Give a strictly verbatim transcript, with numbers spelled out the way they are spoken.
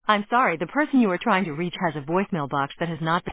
I'm sorry, the person you are trying to reach has a voicemail box that has not been